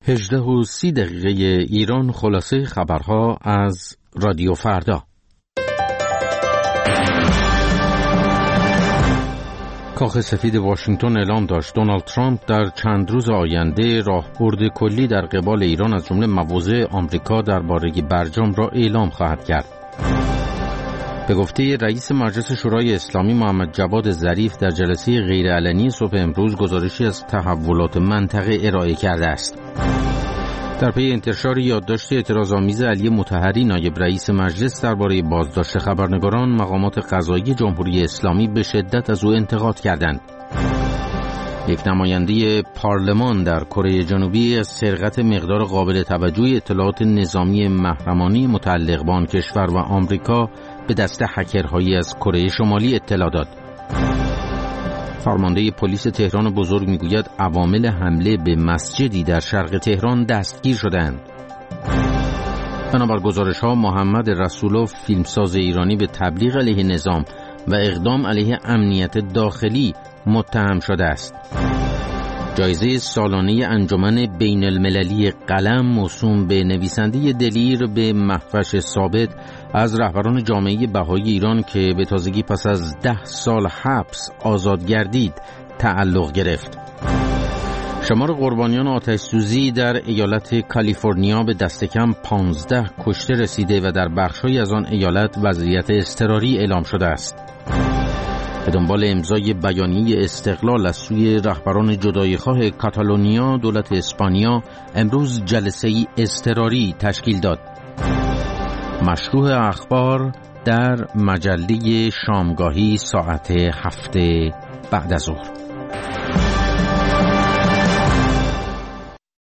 18:30 ایران. خلاصه خبرها از رادیو فردا. کاخ سفید واشنگتن اعلام داشت دونالد ترامپ در چند روز آینده راهبرد کلی در قبال ایران از جمله مواضع آمریکا درباره برجام را اعلام خواهد کرد. به گفته رئیس مجلس شورای اسلامی محمد جواد ظریف در جلسه غیرعلنی صبح امروز گزارشی از تحولات منطقه ارائه کرده است. در پی انتشار یادداشت اعتراض‌آمیز علی مطهری نایب رئیس مجلس درباره بازداشت خبرنگاران، مقامات قضایی جمهوری اسلامی به شدت از او انتقاد کردند. یک نماینده پارلمان در کره جنوبی از سرقت مقدار قابل توجهی اطلاعات نظامی محرمانه متعلق به آن کشور و آمریکا به دست هکرهایی از کره شمالی اطلاع داد. فرمانده پلیس تهران بزرگ میگوید عوامل حمله به مسجدی در شرق تهران دستگیر شدند. بنابر گزارش‌ها محمد رسولوف فیلمساز ایرانی به تبلیغ علیه نظام و اقدام علیه امنیت داخلی متهم شده است. جایزه سالانه انجمن بین المللی قلم موسوم به نویسنده دلیر به مهوش ثابت از رهبران جامعه بهایی ایران که به تازگی پس از 10 سال حبس آزاد گردید تعلق گرفت. شمار قربانیان آتش‌سوزی در ایالت کالیفرنیا به دست کم 15 کشته رسیده و در بخش‌هایی از آن ایالت وضعیت اضطراری اعلام شده است. به دنبال امضای بیانیه استقلال از سوی رهبران جدایی‌خواه کاتالونیا، دولت اسپانیا امروز جلسه‌ای اضطراری تشکیل داد. مشروع اخبار در مجله شامگاهی ساعت 7 بعد از ظهر.